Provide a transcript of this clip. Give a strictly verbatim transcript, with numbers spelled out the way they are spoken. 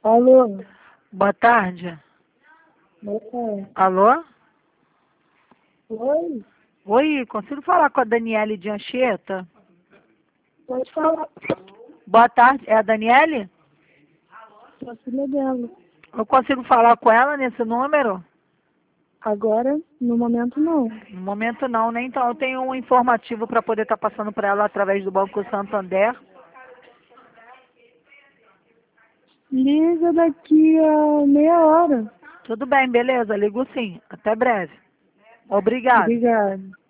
Alô? Boa tarde. Boa tarde. Alô? Oi? Oi, consigo falar com a Daniele de Anchieta? Pode falar. Boa tarde, é a Daniele? Sou a filha dela. Eu consigo falar com ela nesse número? Agora, no momento, não. No momento não, né? Então eu tenho um informativo para poder estar passando para ela através do Banco Santander. Liga daqui a meia hora. Tudo bem, beleza, ligo sim. Até breve. Obrigado. Obrigada.